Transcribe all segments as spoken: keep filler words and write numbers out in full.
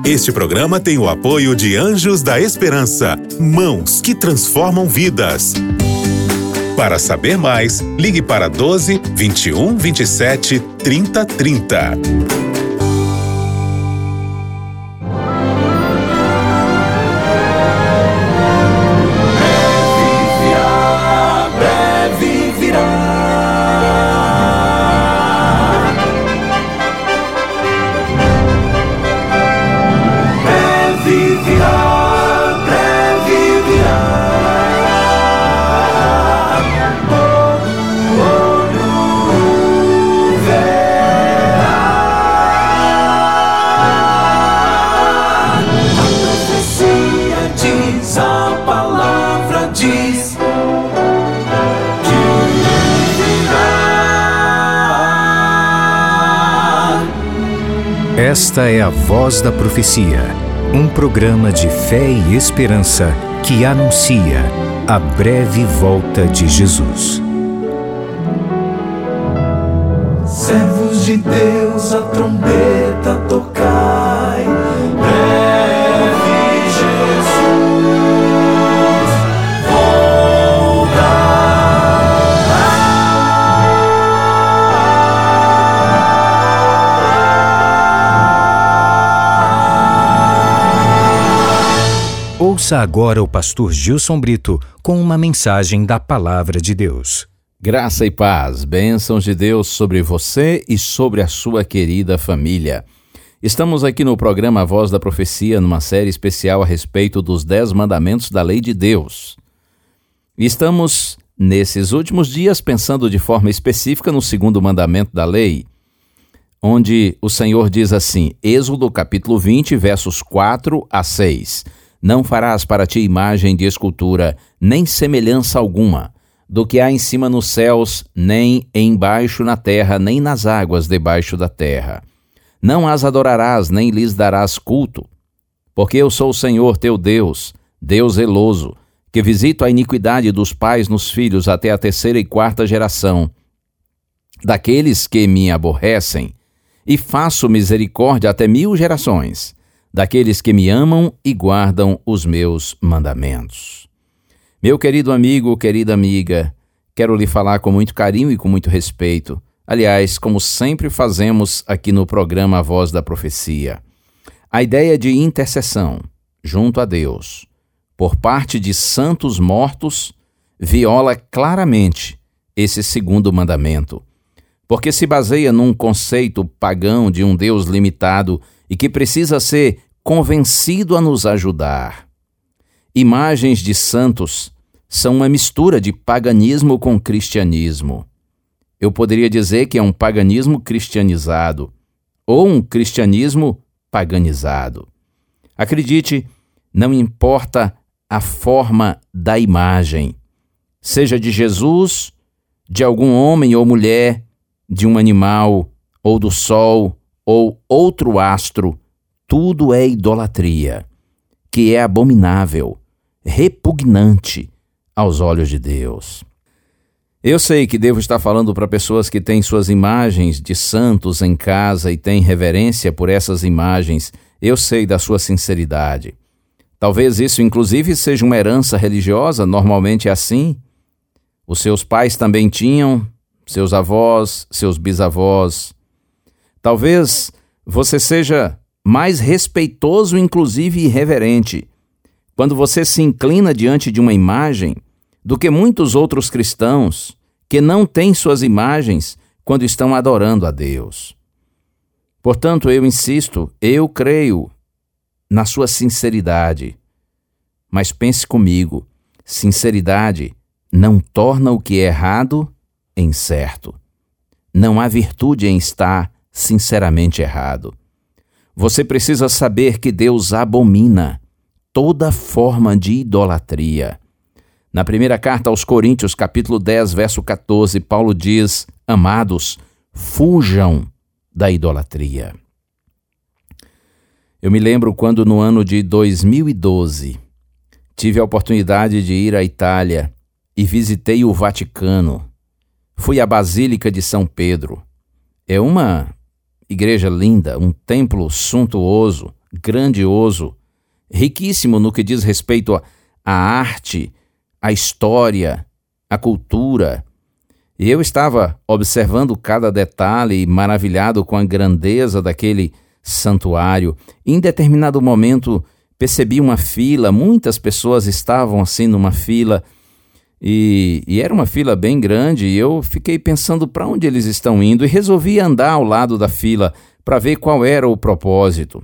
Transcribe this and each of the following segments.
Este programa tem o apoio de Anjos da Esperança, mãos que transformam vidas. Para saber mais, ligue para doze, vinte e um, vinte e sete, trinta, trinta. Esta é a Voz da Profecia, um programa de fé e esperança que anuncia a breve volta de Jesus. Servos de Deus, a trombeta tocai, breve Jesus Ouça agora o pastor Gilson Brito com uma mensagem da Palavra de Deus. Graça e paz, bênçãos de Deus sobre você e sobre a sua querida família. Estamos aqui no programa Voz da Profecia, numa série especial a respeito dos Dez Mandamentos da Lei de Deus. Estamos, nesses últimos dias, pensando de forma específica no segundo mandamento da lei, onde o Senhor diz assim, Êxodo capítulo vinte, versos quatro a seis, Não farás para ti imagem de escultura, nem semelhança alguma, do que há em cima nos céus, nem embaixo na terra, nem nas águas debaixo da terra. Não as adorarás, nem lhes darás culto, porque eu sou o Senhor teu Deus, Deus zeloso, que visito a iniquidade dos pais nos filhos até a terceira e quarta geração, daqueles que me aborrecem, e faço misericórdia até mil gerações, daqueles que me amam e guardam os meus mandamentos. Meu querido amigo, querida amiga, quero lhe falar com muito carinho e com muito respeito, aliás, como sempre fazemos aqui no programa Voz da Profecia. A ideia de intercessão junto a Deus, por parte de santos mortos, viola claramente esse segundo mandamento, porque se baseia num conceito pagão de um Deus limitado e que precisa ser convencido a nos ajudar. Imagens de santos são uma mistura de paganismo com cristianismo. Eu poderia dizer que é um paganismo cristianizado, ou um cristianismo paganizado. Acredite, não importa a forma da imagem, seja de Jesus, de algum homem ou mulher, de um animal, ou do sol, ou outro astro, tudo é idolatria, que é abominável, repugnante aos olhos de Deus. Eu sei que devo estar falando para pessoas que têm suas imagens de santos em casa e têm reverência por essas imagens. Eu sei da sua sinceridade. Talvez isso, inclusive, seja uma herança religiosa, normalmente é assim. Os seus pais também tinham, seus avós, seus bisavós. Talvez você seja mais respeitoso, inclusive irreverente, quando você se inclina diante de uma imagem, do que muitos outros cristãos que não têm suas imagens quando estão adorando a Deus. Portanto, eu insisto, eu creio na sua sinceridade. Mas pense comigo, sinceridade não torna o que é errado em certo. Não há virtude em estar sinceramente errado. Você precisa saber que Deus abomina toda forma de idolatria. Na primeira carta aos Coríntios, capítulo dez, verso catorze, Paulo diz, amados, fujam da idolatria. Eu me lembro quando no ano de dois mil e doze, tive a oportunidade de ir à Itália e visitei o Vaticano. Fui à Basílica de São Pedro. É uma igreja linda, um templo suntuoso, grandioso, riquíssimo no que diz respeito à arte, à história, à cultura. E eu estava observando cada detalhe e maravilhado com a grandeza daquele santuário. Em determinado momento percebi uma fila, muitas pessoas estavam assim numa fila, e, e era uma fila bem grande, e eu fiquei pensando para onde eles estão indo e resolvi andar ao lado da fila para ver qual era o propósito.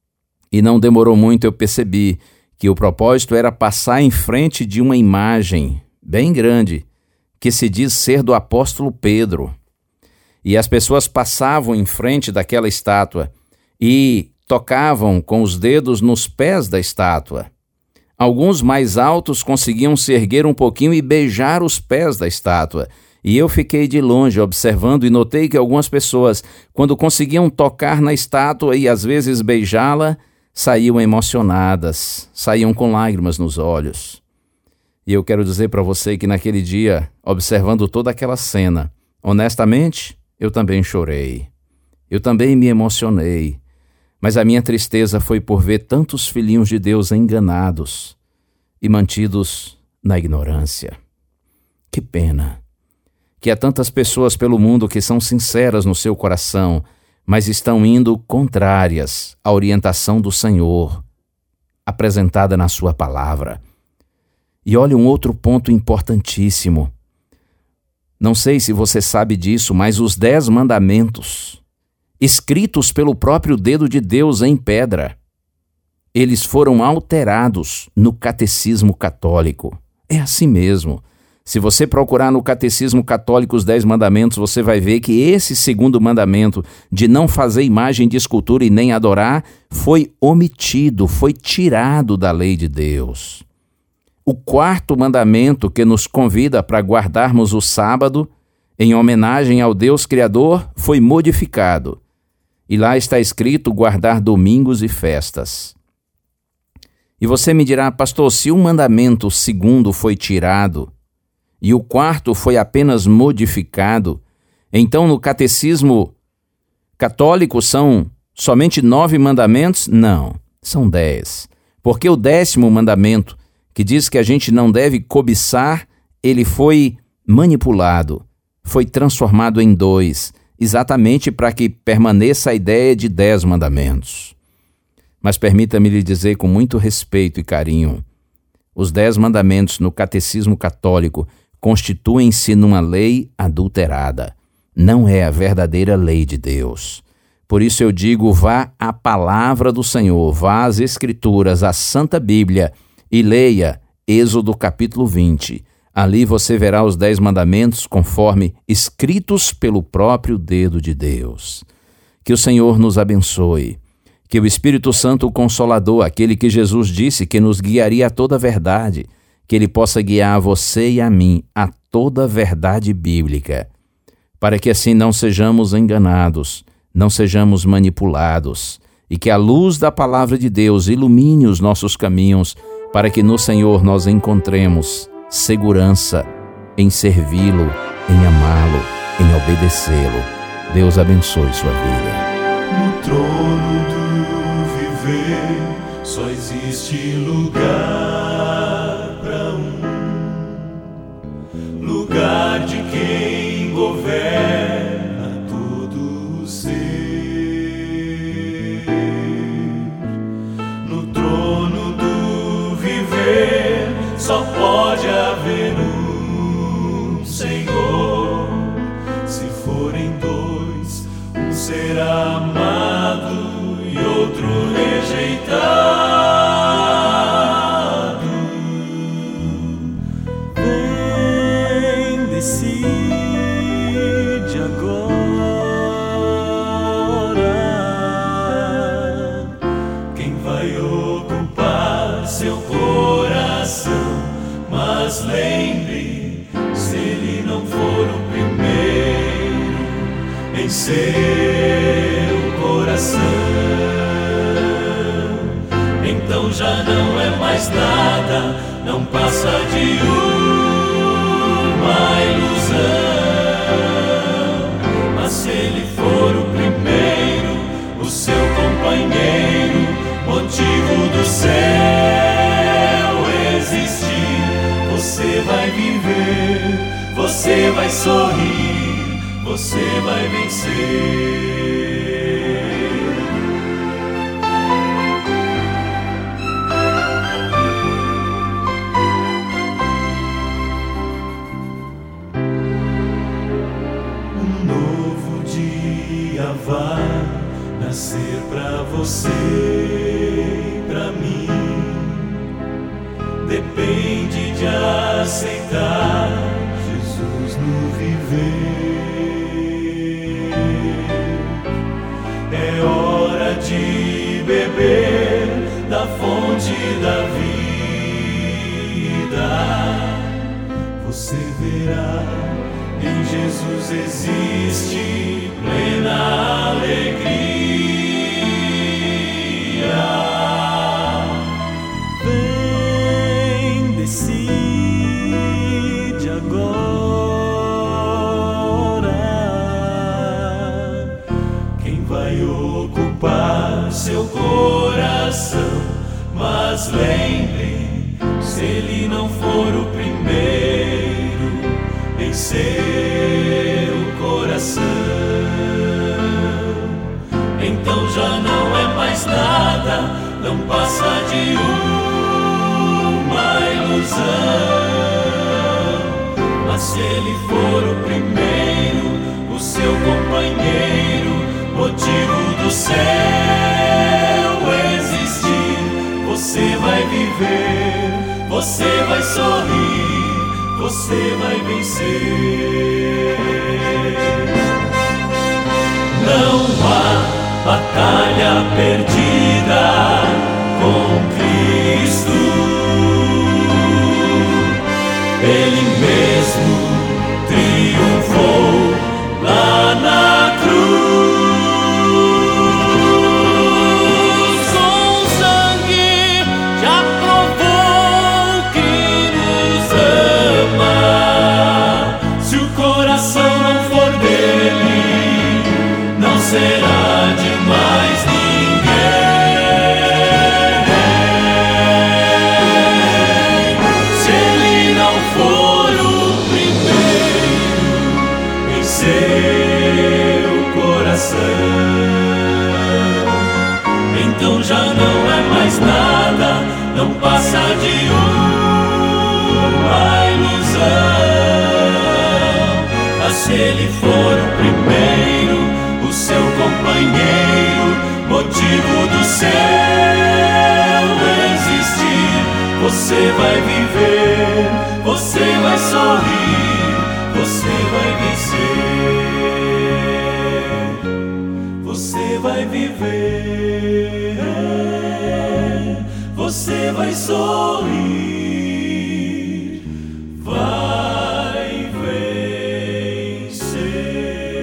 E não demorou muito, eu percebi que o propósito era passar em frente de uma imagem bem grande, que se diz ser do apóstolo Pedro. E as pessoas passavam em frente daquela estátua e tocavam com os dedos nos pés da estátua. Alguns mais altos conseguiam se erguer um pouquinho e beijar os pés da estátua. E eu fiquei de longe observando e notei que algumas pessoas, quando conseguiam tocar na estátua e às vezes beijá-la, saíam emocionadas, saíam com lágrimas nos olhos. E eu quero dizer para você que naquele dia, observando toda aquela cena, honestamente, eu também chorei. Eu também me emocionei. Mas a minha tristeza foi por ver tantos filhinhos de Deus enganados e mantidos na ignorância. Que pena que há tantas pessoas pelo mundo que são sinceras no seu coração, mas estão indo contrárias à orientação do Senhor, apresentada na sua palavra. E olha um outro ponto importantíssimo. Não sei se você sabe disso, mas os dez mandamentos, escritos pelo próprio dedo de Deus em pedra, eles foram alterados no Catecismo Católico. É assim mesmo. Se você procurar no Catecismo Católico os Dez Mandamentos, você vai ver que esse segundo mandamento de não fazer imagem de escultura e nem adorar foi omitido, foi tirado da lei de Deus. O quarto mandamento, que nos convida para guardarmos o sábado em homenagem ao Deus Criador, foi modificado. E lá está escrito guardar domingos e festas. E você me dirá, pastor, se o mandamento segundo foi tirado e o quarto foi apenas modificado, então no Catecismo Católico são somente nove mandamentos? Não, são dez. Porque o décimo mandamento, que diz que a gente não deve cobiçar, ele foi manipulado, foi transformado em dois, exatamente para que permaneça a ideia de dez mandamentos. Mas permita-me lhe dizer com muito respeito e carinho, os dez mandamentos no Catecismo Católico constituem-se numa lei adulterada. Não é a verdadeira lei de Deus. Por isso eu digo, vá à palavra do Senhor, vá às Escrituras, à Santa Bíblia, e leia Êxodo capítulo vinte. Ali você verá os dez mandamentos conforme escritos pelo próprio dedo de Deus. Que o Senhor nos abençoe. Que o Espírito Santo, o Consolador, aquele que Jesus disse que nos guiaria a toda a verdade, que ele possa guiar a você e a mim a toda a verdade bíblica, para que assim não sejamos enganados, não sejamos manipulados, e que a luz da palavra de Deus ilumine os nossos caminhos, para que no Senhor nós encontremos segurança em servi-lo, em amá-lo, em obedecê-lo. Deus abençoe sua vida. No trono do viver só existe lugar para um, lugar de quem governa todo o ser. No trono do viver só pode haver um Senhor. Se forem dois, um será amado e outro rejeitado. Vem, decide agora quem vai ocupar seu coração. Mas lembre, se ele não for o primeiro em seu coração, então já não é mais nada, não passa de uma ilusão. Mas se ele for o primeiro, o seu companheiro, motivo do céu existir. Você vai viver, você vai sorrir, você vai vencer. Um novo dia vai nascer pra você e pra mim. Depende de aceitar Jesus no viver. É hora de beber da fonte da vida. Você verá, em Jesus existe plena alegria. Vem, decide agora quem vai ocupar seu coração. Mas lembre, se ele não for o primeiro em seu coração, então já não é mais nada, não passa de uma ilusão. Mas se ele for o primeiro, o seu companheiro, motivo do céu existir, você vai viver, você vai sorrir, você vai vencer. Não há batalha perdida com Cristo. Ele mesmo triunfou lá na cruz. Com sangue já provou que nos ama. Se o coração não for dele, não será de mais ninguém. Se ele não for o primeiro em seu coração, então já não é mais nada, não passa de uma ilusão. Mas se ele for o primeiro, o seu companheiro, motivo do céu existir, você vai viver, você vai sorrir, você vai vencer. Você vai viver, você vai sorrir, vai vencer.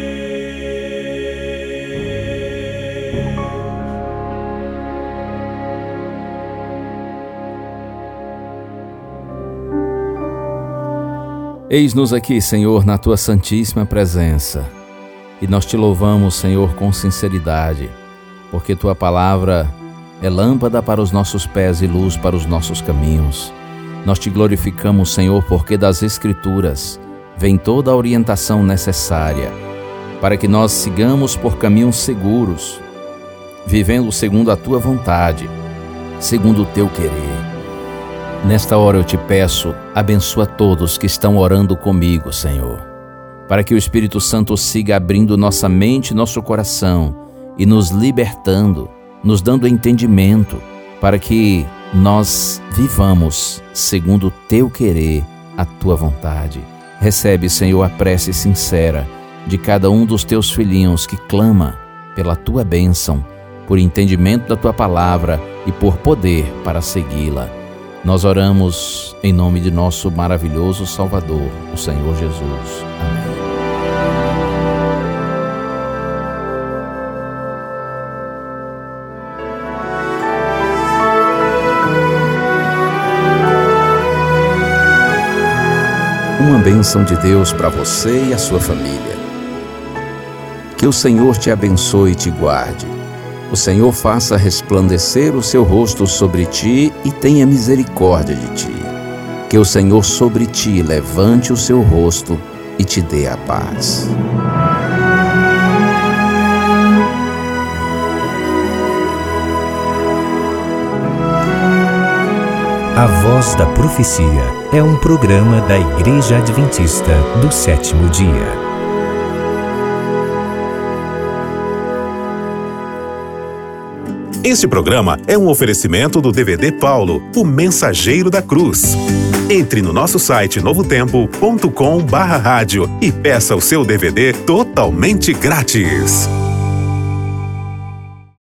Eis-nos aqui, Senhor, na Tua santíssima presença, e nós Te louvamos, Senhor, com sinceridade, porque Tua palavra é lâmpada para os nossos pés e luz para os nossos caminhos. Nós Te glorificamos, Senhor, porque das Escrituras vem toda a orientação necessária para que nós sigamos por caminhos seguros, vivendo segundo a Tua vontade, segundo o Teu querer. Nesta hora eu Te peço, abençoa todos que estão orando comigo, Senhor, para que o Espírito Santo siga abrindo nossa mente e nosso coração e nos libertando, nos dando entendimento, para que nós vivamos segundo o Teu querer, a Tua vontade. Recebe, Senhor, a prece sincera de cada um dos Teus filhinhos que clama pela Tua bênção, por entendimento da Tua palavra e por poder para segui-la. Nós oramos em nome de nosso maravilhoso Salvador, o Senhor Jesus. Amém. Uma bênção de Deus para você e a sua família. Que o Senhor te abençoe e te guarde. O Senhor faça resplandecer o seu rosto sobre ti e tenha misericórdia de ti. Que o Senhor sobre ti levante o seu rosto e te dê a paz. A Voz da Profecia é um programa da Igreja Adventista do Sétimo Dia. Este programa é um oferecimento do D V D Paulo, o Mensageiro da Cruz. Entre no nosso site novo tempo ponto com barra rádio e peça o seu D V D totalmente grátis.